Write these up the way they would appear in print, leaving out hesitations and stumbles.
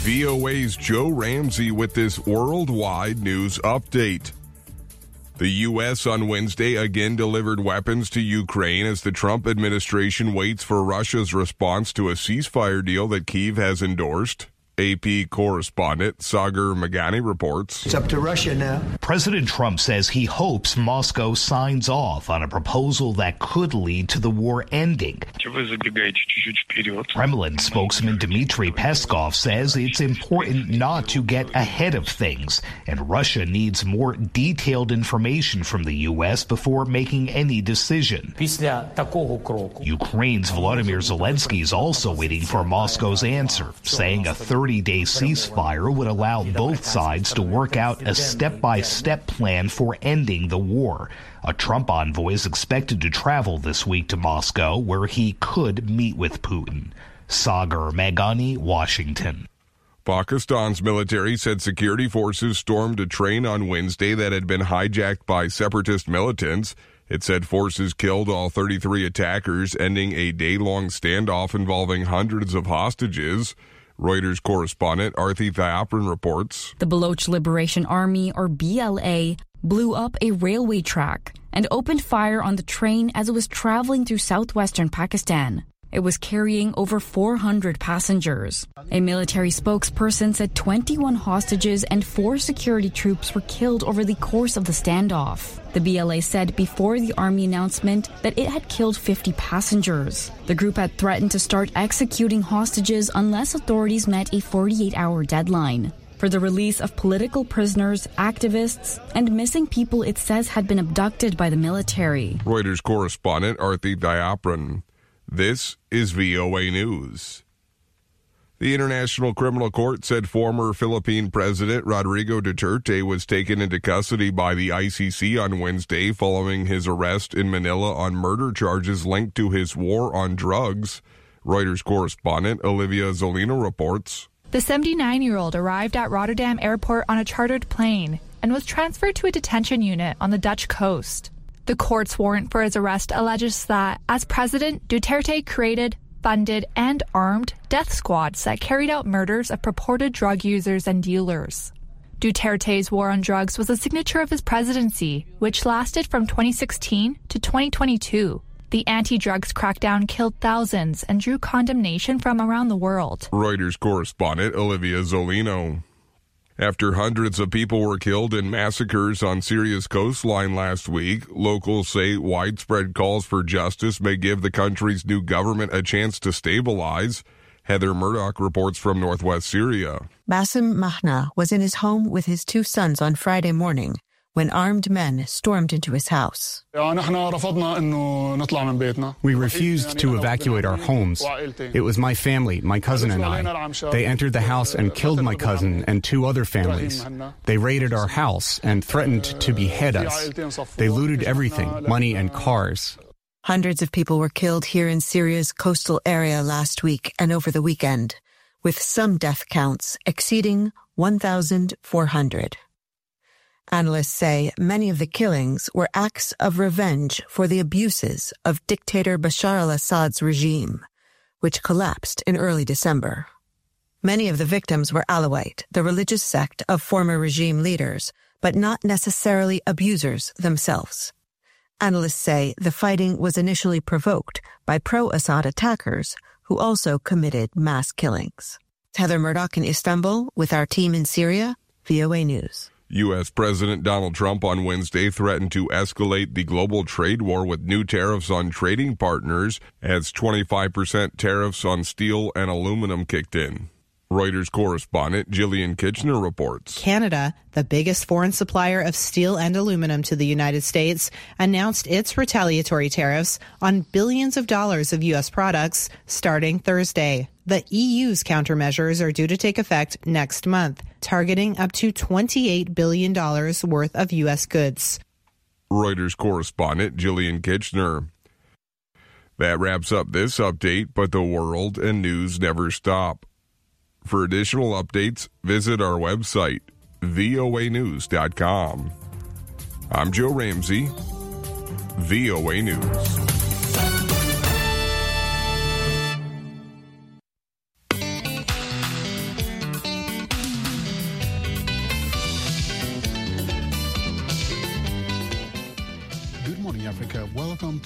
VOA's Joe Ramsey with this worldwide news update. The U.S. on Wednesday again delivered weapons to Ukraine as the Trump administration waits for Russia's response to a ceasefire deal that Kyiv has endorsed. AP correspondent Sagar Meghani reports. It's up to Russia now. President Trump says he hopes Moscow signs off on a proposal that could lead to the war ending. Kremlin spokesman Dmitry Peskov says it's important not to get ahead of things, and Russia needs more detailed information from the U.S. before making any decision. Ukraine's Volodymyr Zelensky is also waiting for Moscow's answer, saying a 30-day ceasefire would allow both sides to work out a step-by-step plan for ending the war. A Trump envoy is expected to travel this week to Moscow, where he could meet with Putin. Sagar Meghani, Washington. Pakistan's military said security forces stormed a train on Wednesday that had been hijacked by separatist militants. It said forces killed all 33 attackers, ending a day-long standoff involving hundreds of hostages. Reuters correspondent Arthi Thayapran reports. The Baloch Liberation Army, or BLA, blew up a railway track and opened fire on the train as it was traveling through southwestern Pakistan. It was carrying over 400 passengers. A military spokesperson said 21 hostages and 4 security troops were killed over the course of the standoff. The BLA said before the army announcement that it had killed 50 passengers. The group had threatened to start executing hostages unless authorities met a 48-hour deadline. For the release of political prisoners, activists, and missing people it says had been abducted by the military. Reuters correspondent Arthi Thayapran. This is VOA News. The International Criminal Court said former Philippine President Rodrigo Duterte was taken into custody by the ICC on Wednesday following his arrest in Manila on murder charges linked to his war on drugs. Reuters correspondent Olivia Zolino reports. The 79-year-old arrived at Rotterdam Airport on a chartered plane and was transferred to a detention unit on the Dutch coast. The court's warrant for his arrest alleges that, as president, Duterte created, funded, and armed death squads that carried out murders of purported drug users and dealers. Duterte's war on drugs was a signature of his presidency, which lasted from 2016 to 2022. The anti-drugs crackdown killed thousands and drew condemnation from around the world. Reuters correspondent Olivia Zolino. After hundreds of people were killed in massacres on Syria's coastline last week, locals say widespread calls for justice may give the country's new government a chance to stabilize. Heather Murdoch reports from northwest Syria. Bassem Mahna was in his home with his 2 sons on Friday morning when armed men stormed into his house. We refused to evacuate our homes. It was my family, my cousin and I. They entered the house and killed my cousin and 2 other families. They raided our house and threatened to behead us. They looted everything, money and cars. Hundreds of people were killed here in Syria's coastal area last week and over the weekend, with some death counts exceeding 1,400. Analysts say many of the killings were acts of revenge for the abuses of dictator Bashar al-Assad's regime, which collapsed in early December. Many of the victims were Alawite, the religious sect of former regime leaders, but not necessarily abusers themselves. Analysts say the fighting was initially provoked by pro-Assad attackers who also committed mass killings. Heather Murdoch in Istanbul with our team in Syria, VOA News. U.S. President Donald Trump on Wednesday threatened to escalate the global trade war with new tariffs on trading partners as 25% tariffs on steel and aluminum kicked in. Reuters correspondent Jillian Kitchener reports. Canada, the biggest foreign supplier of steel and aluminum to the United States, announced its retaliatory tariffs on billions of dollars of U.S. products starting Thursday. The EU's countermeasures are due to take effect next month, targeting up to $28 billion worth of U.S. goods. Reuters correspondent Jillian Kitchener. That wraps up this update, but the world and news never stop. For additional updates, visit our website, voanews.com. I'm Joe Ramsey, VOA News.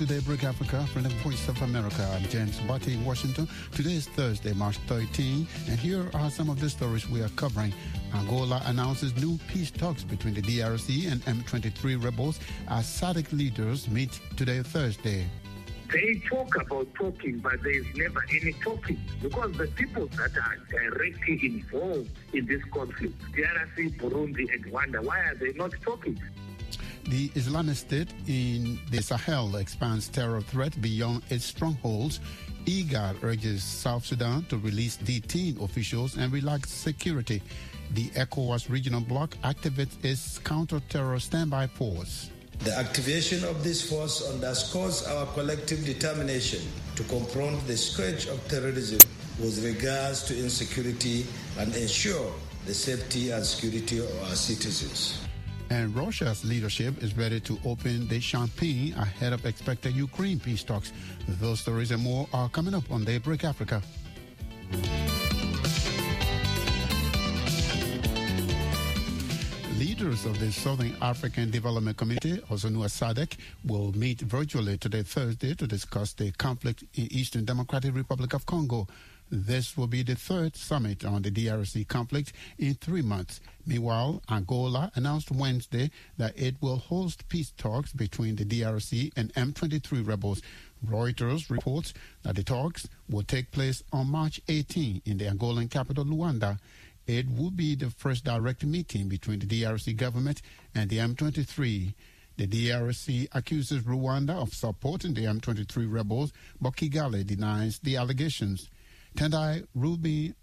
to Daybreak Africa from the Voice of America. I'm James Butty in Washington. Today is Thursday, March 13, and here are some of the stories we are covering. Angola announces new peace talks between the DRC and M23 rebels as SADC leaders meet today, Thursday. They talk about talking, but there is never any talking because the people that are directly involved in this conflict, DRC, Burundi, and Rwanda, why are they not talking? The Islamic State in the Sahel expands terror threat beyond its strongholds. IGAD urges South Sudan to release detained officials and relax security. The ECOWAS regional bloc activates its counter-terror standby force. The activation of this force underscores our collective determination to confront the scourge of terrorism with regards to insecurity and ensure the safety and security of our citizens. And Russia's leadership is ready to open the champagne ahead of expected Ukraine peace talks. Those stories and more are coming up on Daybreak Africa. Leaders of the Southern African Development Community, also known as SADC, will meet virtually today, Thursday, to discuss the conflict in Eastern Democratic Republic of Congo. This will be the third summit on the DRC conflict in 3 months. Meanwhile, Angola announced Wednesday that it will host peace talks between the DRC and M23 rebels. Reuters reports that the talks will take place on March 18 in the Angolan capital, Luanda. It will be the first direct meeting between the DRC government and the M23. The DRC accuses Rwanda of supporting the M23 rebels, but Kigali denies the allegations. Tendai Ruby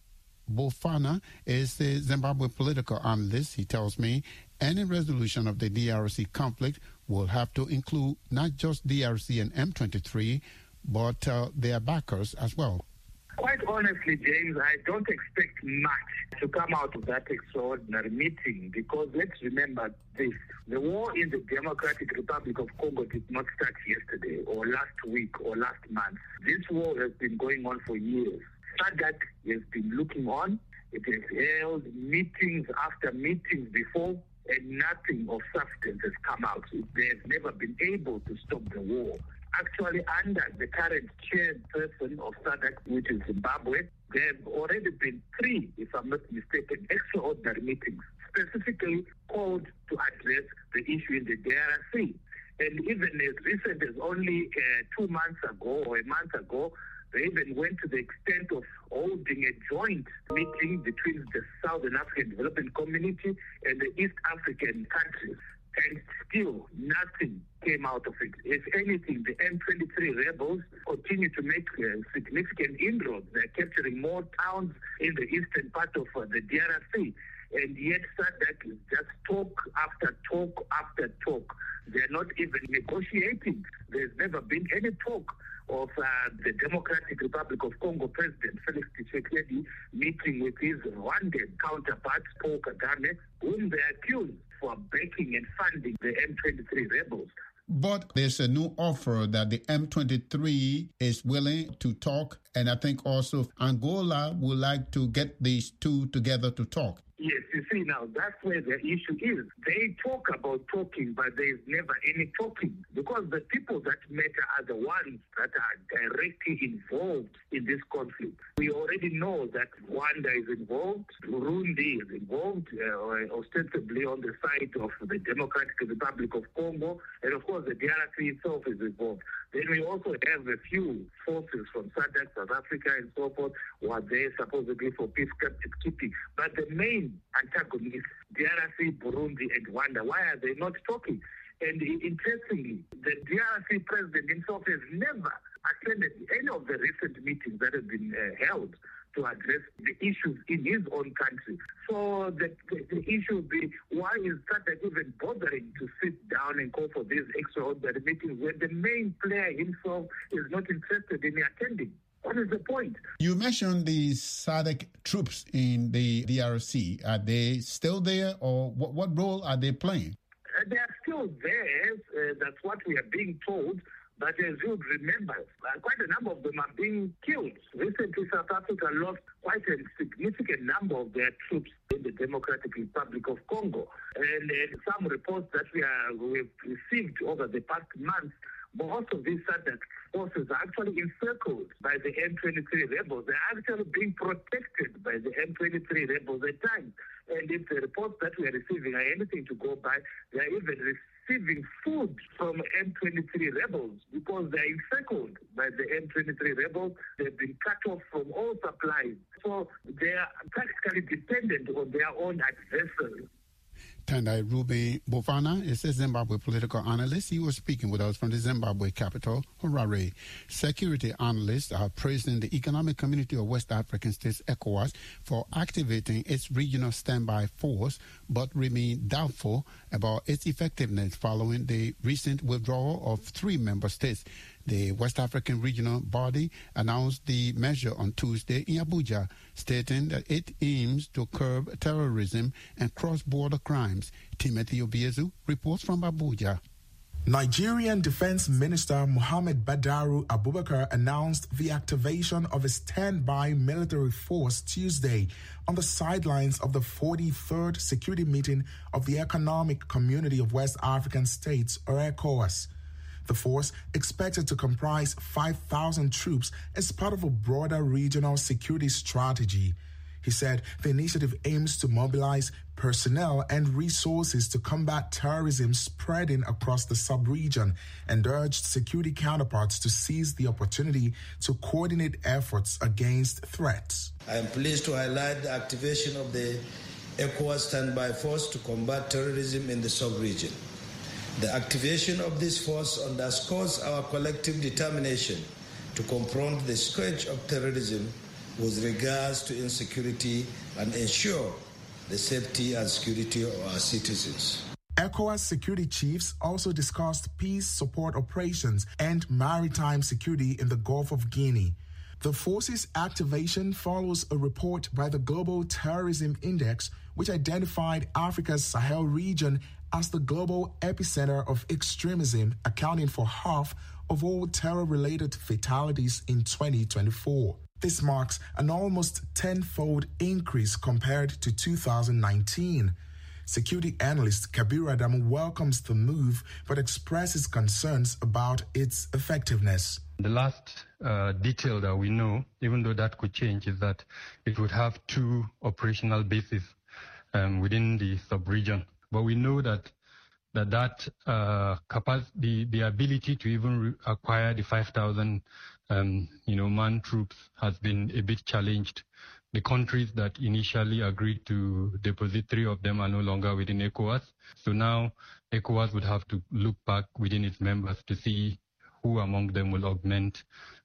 Bofana is a Zimbabwe political analyst. He tells me any resolution of the DRC conflict will have to include not just DRC and M23, but their backers as well. Quite honestly, James, I don't expect much to come out of that extraordinary meeting because let's remember this. The war in the Democratic Republic of Congo did not start yesterday or last week or last month. This war has been going on for years. SADC has been looking on. It has held meetings after meetings before, and nothing of substance has come out. They have never been able to stop the war. Actually, under the current chairperson of SADC, which is Zimbabwe, there have already been 3, if I'm not mistaken, extraordinary meetings, specifically called to address the issue in the DRC. And even as recent as only 2 months ago or a month ago, they even went to the extent of holding a joint meeting between the Southern African Development Community and the East African countries. And still, nothing came out of it. If anything, the M23 rebels continue to make significant inroads. They're capturing more towns in the eastern part of the DRC. And yet SADC is just talk after talk after talk. They're not even negotiating. There's never been any talk of the Democratic Republic of Congo President Felix Tshisekedi meeting with his Rwandan counterpart, Paul Kagame, whom they accuse for backing and funding the M23 rebels. But there's a new offer that the M23 is willing to talk, and I think also Angola would like to get these two together to talk. Yes, you see now, that's where the issue is. They talk about talking, but there's never any talking because the people that matter are the ones that are directly involved in this conflict. We already know that Rwanda is involved, Burundi is involved, ostensibly on the side of the Democratic Republic of Congo, and of course the DRC itself is involved. Then we also have a few forces from SADC, South Africa, and so forth, who are there supposedly for peacekeeping. But the main antagonists, DRC, Burundi, and Rwanda, why are they not talking? And interestingly, the DRC president himself has never attended any of the recent meetings that have been held to address the issues in his own country. So the issue would be, why is SADC even bothering to sit down and call for these extraordinary meetings when the main player himself is not interested in attending? What is the point? You mentioned the SADC troops in the DRC. Are they still there, or what role are they playing? They are still there. That's what we are being told. But as you would remember, quite a number of them are being killed. Recently, South Africa lost quite a significant number of their troops in the Democratic Republic of Congo. And some reports that we've received over the past month most of these SADC forces are actually encircled by the M23 rebels. They're actually being protected by the M23 rebels at times. And if the reports that we are receiving are anything to go by, they are even receiving food from M23 rebels because they are encircled by the M23 rebels. They've been cut off from all supplies. So they are practically dependent on their own adversaries. Tendai Ruben Bofana is a Zimbabwe political analyst. He was speaking with us from the Zimbabwe capital, Harare. Security analysts are praising the Economic Community of West African States, ECOWAS, for activating its regional standby force, but remain doubtful about its effectiveness following the recent withdrawal of 3 member states. The West African regional body announced the measure on Tuesday in Abuja, stating that it aims to curb terrorism and cross-border crimes. Timothy Obiezu reports from Abuja. Nigerian Defense Minister Muhammad Badaru Abubakar announced the activation of a standby military force Tuesday on the sidelines of the 43rd security meeting of the Economic Community of West African States, or ECOWAS. The force, expected to comprise 5,000 troops, is part of a broader regional security strategy. He said the initiative aims to mobilize personnel and resources to combat terrorism spreading across the sub-region and urged security counterparts to seize the opportunity to coordinate efforts against threats. I am pleased to highlight the activation of the ECOWAS standby force to combat terrorism in the sub-region. The activation of this force underscores our collective determination to confront the scourge of terrorism with regards to insecurity and ensure the safety and security of our citizens. ECOWAS security chiefs also discussed peace support operations and maritime security in the Gulf of Guinea. The force's activation follows a report by the Global Terrorism Index, which identified Africa's Sahel region as the global epicenter of extremism, accounting for half of all terror-related fatalities in 2024. This marks an almost tenfold increase compared to 2019. Security analyst Kabir Adamu welcomes the move but expresses concerns about its effectiveness. The last detail that we know, even though that could change, is that it would have 2 operational bases within the sub-region. But we know that capacity, the ability to even acquire the 5,000 man troops has been a bit challenged. The countries that initially agreed to deposit 3 of them are no longer within ECOWAS. So now ECOWAS would have to look back within its members to see who among them will augment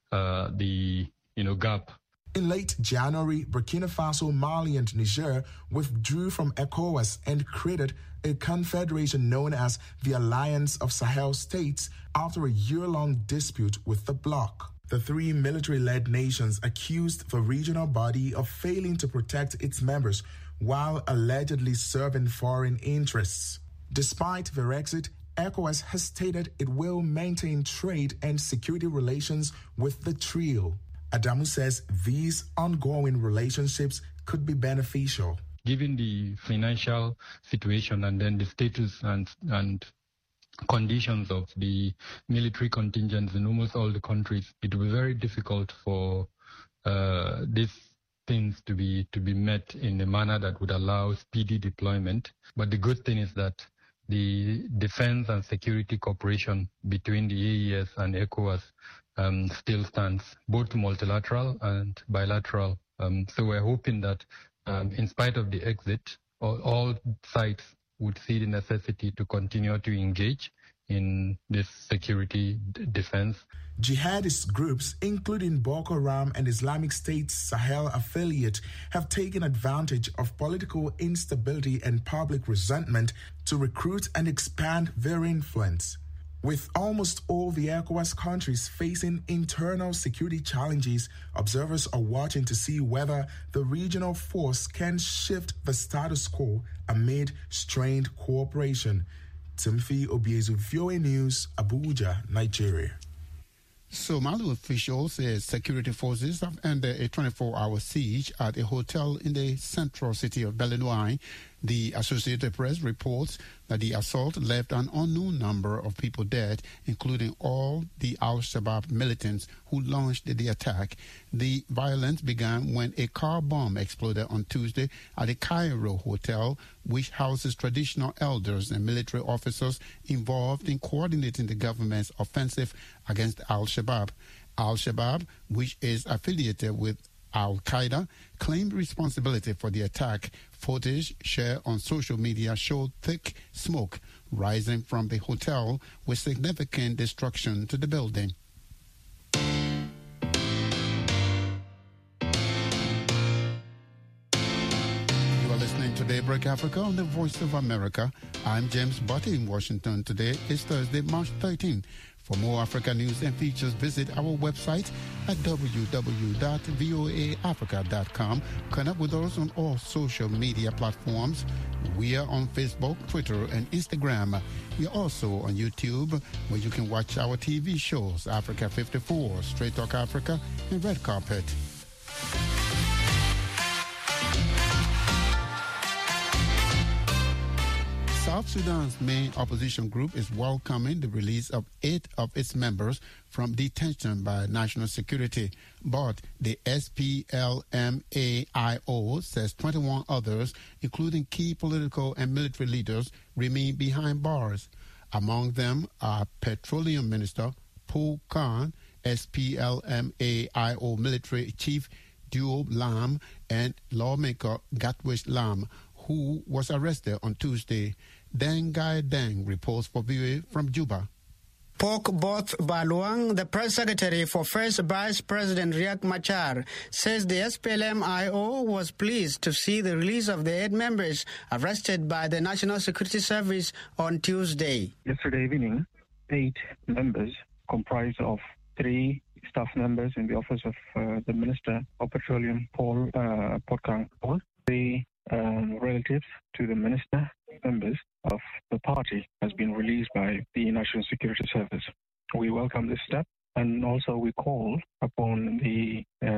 the gap. In late January, Burkina Faso, Mali, and Niger withdrew from ECOWAS and created a confederation known as the Alliance of Sahel States after a year-long dispute with the bloc. The 3 military-led nations accused the regional body of failing to protect its members while allegedly serving foreign interests. Despite their exit, ECOWAS has stated it will maintain trade and security relations with the trio. Adamu says these ongoing relationships could be beneficial. Given the financial situation and then the status and conditions of the military contingents in almost all the countries, it will be very difficult for these things to be met in a manner that would allow speedy deployment. But the good thing is that the defense and security cooperation between the AES and ECOWAS still stands, both multilateral and bilateral. So we're hoping that in spite of the exit, all sides would see the necessity to continue to engage in this security defense. Jihadist groups, including Boko Haram and Islamic State's Sahel affiliate, have taken advantage of political instability and public resentment to recruit and expand their influence. With almost all the ECOWAS countries facing internal security challenges, observers are watching to see whether the regional force can shift the status quo amid strained cooperation. Timothy Obiezu, VOA News, Abuja, Nigeria. Somali officials say security forces have ended a 24-hour siege at a hotel in the central city of Beledweyne The Associated Press reports that the assault left an unknown number of people dead, including all the Al-Shabaab militants who launched the attack. The violence began when a car bomb exploded on Tuesday at a Cairo hotel, which houses traditional elders and military officers involved in coordinating the government's offensive against Al-Shabaab. Al-Shabaab, which is affiliated with Al-Qaeda, claimed responsibility for the attack. Footage shared on social media showed thick smoke rising from the hotel with significant destruction to the building. You are listening to Daybreak Africa on the Voice of America. I'm James Butty in Washington. Today is Thursday, March 13. For more Africa news and features, visit our website at www.voaafrica.com. Connect with us on all social media platforms. We are on Facebook, Twitter, and Instagram. We are also on YouTube, where you can watch our TV shows, Africa 54, Straight Talk Africa, and Red Carpet. South Sudan's main opposition group is welcoming the release of 8 of its members from detention by national security. But the SPLM-AIO says 21 others, including key political and military leaders, remain behind bars. Among them are Petroleum Minister Paul Khan, SPLM-AIO military chief Duo Lam, and lawmaker Gatwish Lam, who was arrested on Tuesday. Dengai Deng reports for VOA from Juba. Pok Both Baluang, the press secretary for First Vice President Riek Machar, says the SPLM-IO was pleased to see the release of the 8 members arrested by the National Security Service on Tuesday. Yesterday evening, 8 members comprised of 3 staff members in the office of the Minister of Petroleum, Paul Potkang, 3 relatives to the minister, members of the party, has been released by the National Security Service. We welcome this step, and also we call upon the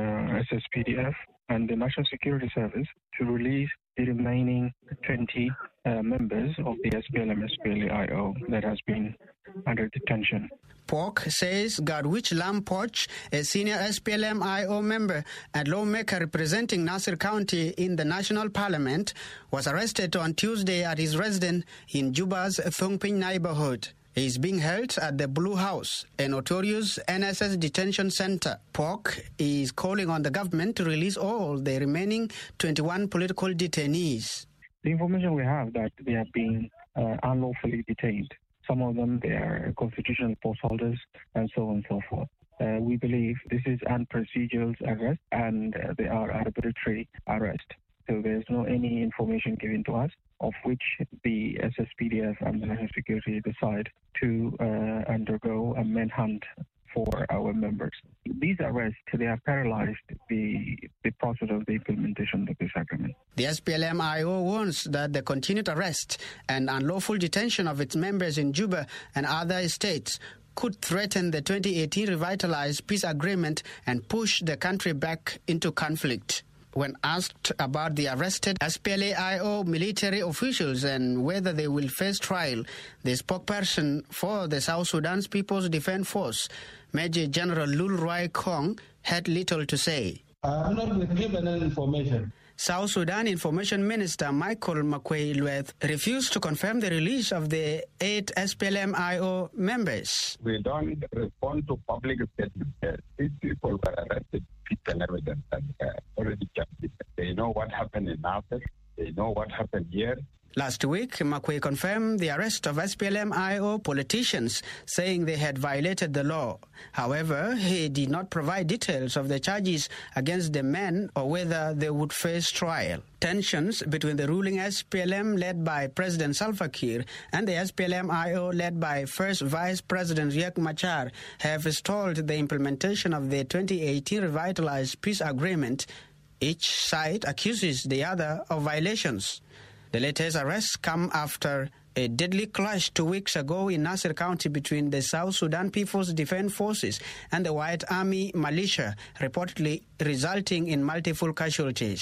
SSPDF and the National Security Service to release the remaining 20 members of the SPLM-SPLA-IO that has been under detention. Pok says Gatwish Lam Poch, a senior SPLM-IO member and lawmaker representing Nasir County in the National Parliament, was arrested on Tuesday at his residence in Juba's Thongping neighborhood. He is being held at the Blue House, a notorious NSS detention center. Pok is calling on the government to release all the remaining 21 political detainees. The information we have that they are being unlawfully detained. Some of them, they are constitutional post holders, and so on and so forth. We believe this is unprocedural arrest, and they are arbitrary arrest. So there's no any information given to us of which the SSPDF and the National Security decide to undergo a manhunt for our members. These arrests, they have paralyzed the process of the implementation of this agreement. The SPLM-IO warns that the continued arrest and unlawful detention of its members in Juba and other states could threaten the 2018 revitalized peace agreement and push the country back into conflict. When asked about the arrested SPLA-IO military officials and whether they will face trial, the spokesperson for the South Sudan's People's Defense Force, Major General Lul Roy Kong, had little to say. I have not been given any information. South Sudan Information Minister Michael Makwei-Lueth refused to confirm the release of the 8 SPLM-IO members. We don't respond to public statements. These people were arrested, physical evidence, and already captured. They know what happened in Nasser. They know what happened here. Last week, Makwei confirmed the arrest of SPLM-IO politicians, saying they had violated the law. However, he did not provide details of the charges against the men or whether they would face trial. Tensions between the ruling SPLM led by President Salva Kiir and the SPLM-IO led by First Vice President Riek Machar have stalled the implementation of the 2018 revitalized peace agreement. Each side accuses the other of violations. The latest arrests come after a deadly clash 2 weeks ago in Nasir County between the South Sudan People's Defense Forces and the White Army militia, reportedly resulting in multiple casualties. The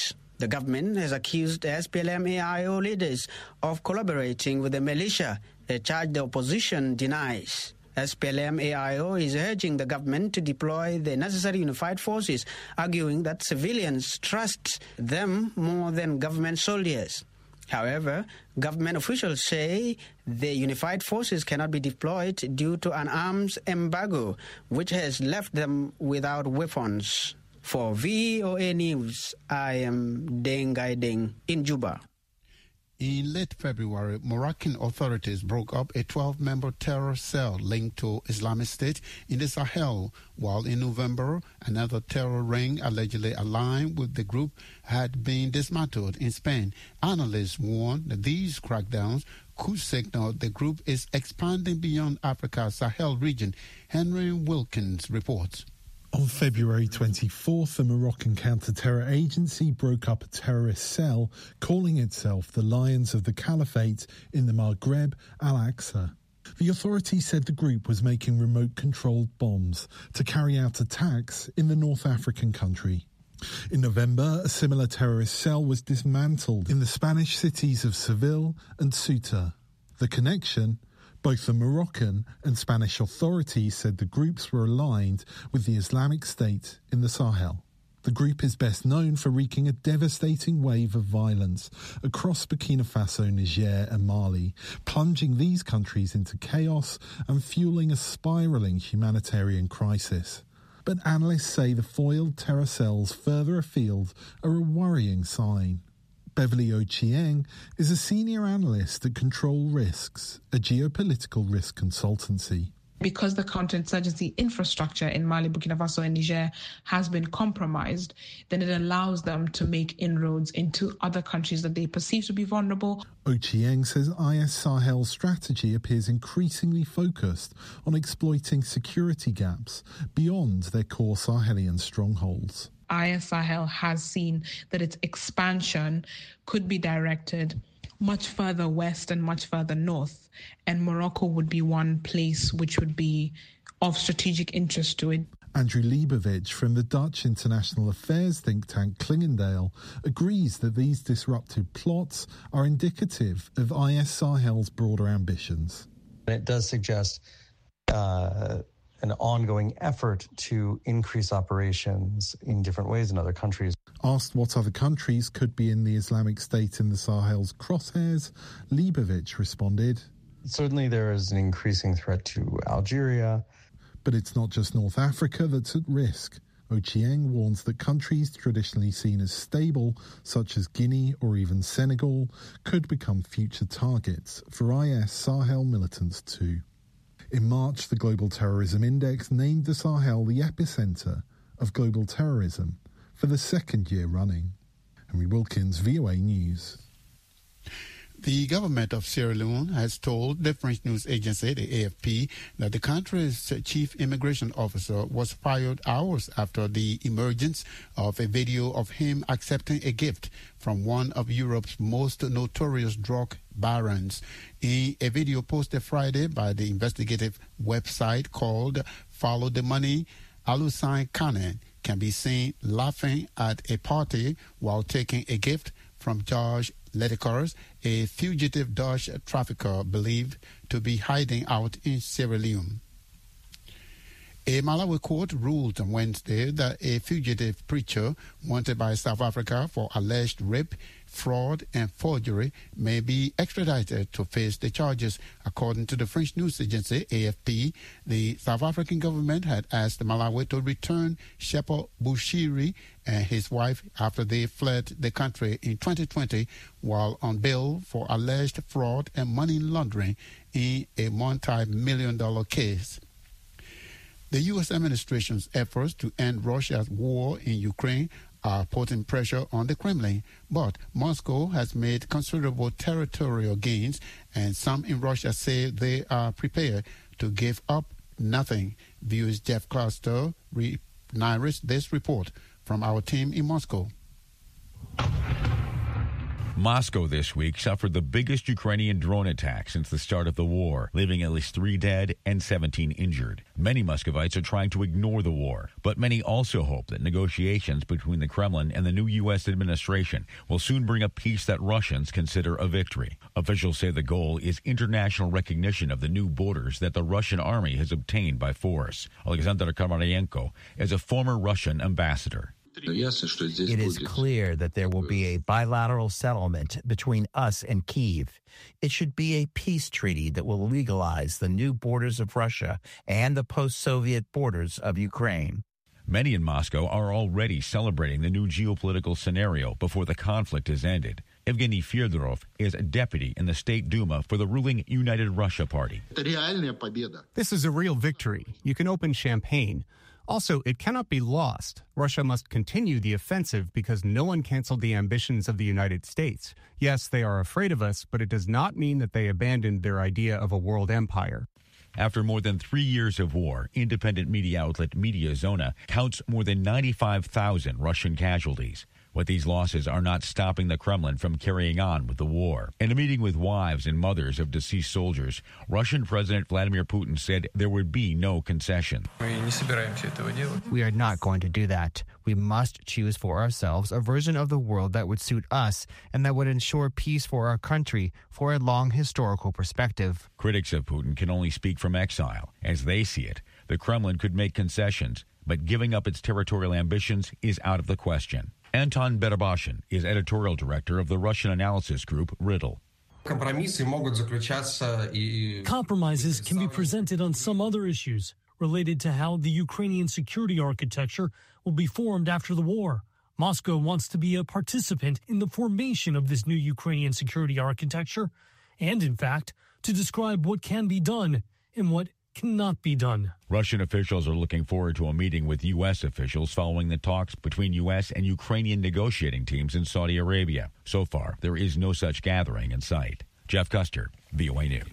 The government has accused SPLM-AIO leaders of collaborating with the militia, a charge the opposition denies. SPLM-AIO is urging the government to deploy the necessary unified forces, arguing that civilians trust them more than government soldiers. However, government officials say the unified forces cannot be deployed due to an arms embargo, which has left them without weapons. For VOA News, I am Deng Gai Deng in Juba. In late February, Moroccan authorities broke up a 12-member terror cell linked to Islamic State in the Sahel, while in November, another terror ring allegedly aligned with the group had been dismantled in Spain. Analysts warn that these crackdowns could signal the group is expanding beyond Africa's Sahel region. Henry Wilkins reports. On February 24th, the Moroccan counter-terror agency broke up a terrorist cell calling itself the Lions of the Caliphate in the Maghreb, Al-Aqsa. The authorities said the group was making remote-controlled bombs to carry out attacks in the North African country. In November, a similar terrorist cell was dismantled in the Spanish cities of Seville and Ceuta. The connection? Both the Moroccan and Spanish authorities said the groups were aligned with the Islamic State in the Sahel. The group is best known for wreaking a devastating wave of violence across Burkina Faso, Niger and Mali, plunging these countries into chaos and fueling a spiralling humanitarian crisis. But analysts say the foiled terror cells further afield are a worrying sign. Beverly Ochieng is a senior analyst at Control Risks, a geopolitical risk consultancy. Because the counterinsurgency infrastructure in Mali, Burkina Faso and Niger has been compromised, then it allows them to make inroads into other countries that they perceive to be vulnerable. Ochieng says IS Sahel's strategy appears increasingly focused on exploiting security gaps beyond their core Sahelian strongholds. IS Sahel has seen that its expansion could be directed much further west and much further north, and Morocco would be one place which would be of strategic interest to it. Andrew Leibovich from the Dutch international affairs think tank Clingendale agrees that these disruptive plots are indicative of IS Sahel's broader ambitions. It does suggest an ongoing effort to increase operations in different ways in other countries. Asked what other countries could be in the Islamic State in the Sahel's crosshairs, Leibovich responded, "Certainly there is an increasing threat to Algeria. But it's not just North Africa that's at risk." Ochieng warns that countries traditionally seen as stable, such as Guinea or even Senegal, could become future targets for IS Sahel militants too. In March, the Global Terrorism Index named the Sahel the epicenter of global terrorism for the second year running. Henry Wilkins, VOA News. The government of Sierra Leone has told the French news agency, the AFP, that the country's chief immigration officer was fired hours after the emergence of a video of him accepting a gift from one of Europe's most notorious drug barons. In a video posted Friday by the investigative website called Follow the Money, Alusine Kane can be seen laughing at a party while taking a gift from George Ledekers, a fugitive Dutch trafficker believed to be hiding out in Sierra Leone. A Malawi court ruled on Wednesday that a fugitive preacher wanted by South Africa for alleged rape, fraud, and forgery may be extradited to face the charges. According to the French news agency AFP, the South African government had asked Malawi to return Shepherd Bushiri and his wife after they fled the country in 2020 while on bail for alleged fraud and money laundering in a multi-million-dollar case. The U.S. administration's efforts to end Russia's war in Ukraine are putting pressure on the Kremlin, but Moscow has made considerable territorial gains, and some in Russia say they are prepared to give up nothing. Viewers Jeff Cluster narrates this report from our team in Moscow. Moscow this week suffered the biggest Ukrainian drone attack since the start of the war, leaving at least 3 dead and 17 injured. Many Muscovites are trying to ignore the war, but many also hope that negotiations between the Kremlin and the new U.S. administration will soon bring a peace that Russians consider a victory. Officials say the goal is international recognition of the new borders that the Russian army has obtained by force. Alexander Karmaryenko is a former Russian ambassador. It is clear that there will be a bilateral settlement between us and Kyiv. It should be a peace treaty that will legalize the new borders of Russia and the post-Soviet borders of Ukraine. Many in Moscow are already celebrating the new geopolitical scenario before the conflict is ended. Evgeny Fyodorov is a deputy in the State Duma for the ruling United Russia Party. This is a real victory. You can open champagne. Also, it cannot be lost. Russia must continue the offensive because no one canceled the ambitions of the United States. Yes, they are afraid of us, but it does not mean that they abandoned their idea of a world empire. After more than 3 years of war, independent media outlet Mediazona counts more than 95,000 Russian casualties. But these losses are not stopping the Kremlin from carrying on with the war. In a meeting with wives and mothers of deceased soldiers, Russian President Vladimir Putin said there would be no concession. We are not going to do that. We must choose for ourselves a version of the world that would suit us and that would ensure peace for our country for a long historical perspective. Critics of Putin can only speak from exile. As they see it, the Kremlin could make concessions, but giving up its territorial ambitions is out of the question. Anton Berabashin is editorial director of the Russian analysis group Riddle. Compromises can be presented on some other issues related to how the Ukrainian security architecture will be formed after the war. Moscow wants to be a participant in the formation of this new Ukrainian security architecture and, in fact, to describe what can be done and what cannot be done. Russian officials are looking forward to a meeting with U.S. officials following the talks between U.S. and Ukrainian negotiating teams in Saudi Arabia. So far, there is no such gathering in sight. Jeff Custer, VOA News.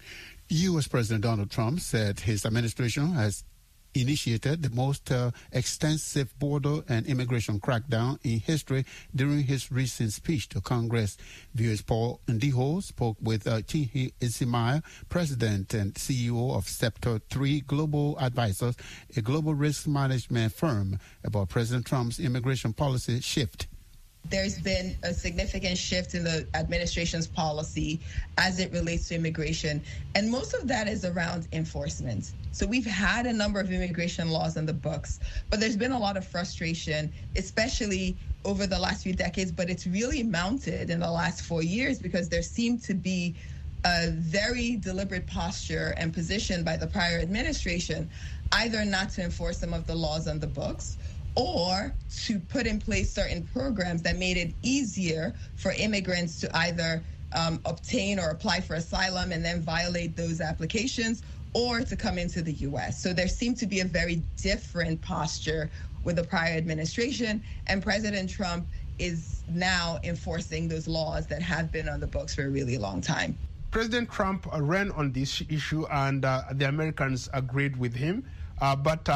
U.S. President Donald Trump said his administration has initiated the most extensive border and immigration crackdown in history during his recent speech to Congress. VOA's Paul Ndiho spoke with Chinhi Ezimaya, president and CEO of Scepter 3 Global Advisors, a global risk management firm, about President Trump's immigration policy shift. There's been a significant shift in the administration's policy as it relates to immigration, and most of that is around enforcement. So we've had a number of immigration laws on the books, but there's been a lot of frustration, especially over the last few decades, but it's really mounted in the last 4 years because there seemed to be a very deliberate posture and position by the prior administration, either not to enforce some of the laws on the books or to put in place certain programs that made it easier for immigrants to either obtain or apply for asylum and then violate those applications, or to come into the U.S. So there seemed to be a very different posture with the prior administration, and President Trump is now enforcing those laws that have been on the books for a really long time. President Trump ran on this issue, and the Americans agreed with him. But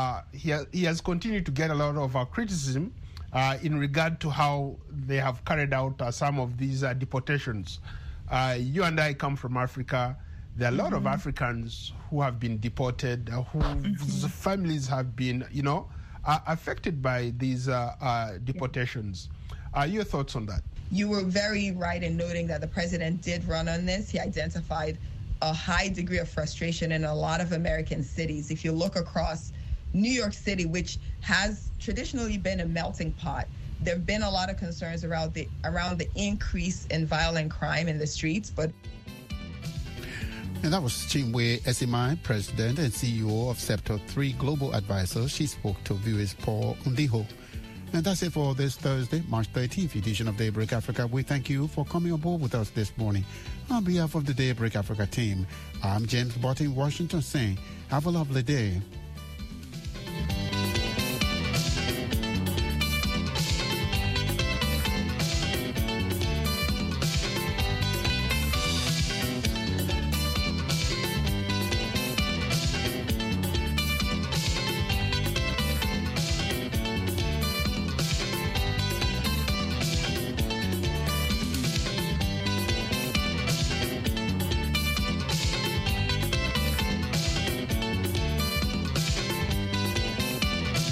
he has continued to get a lot of criticism in regard to how they have carried out some of these deportations. You and I come from Africa. There are a lot of Africans who have been deported, whose families have been, affected by these deportations. Your thoughts on that? You were very right in noting that the president did run on this. He identified a high degree of frustration in a lot of American cities. If you look across New York City, which has traditionally been a melting pot, there have been a lot of concerns around the increase in violent crime in the streets. And that was Chinwe Ezimaya, president and CEO of Scepter 3 Global Advisors. She spoke to VOA's Paul Ndiho. And that's it for this Thursday, March 13th edition of Daybreak Africa. We thank you for coming aboard with us this morning. On behalf of the Daybreak Africa team, I'm James Barton in Washington saying, have a lovely day.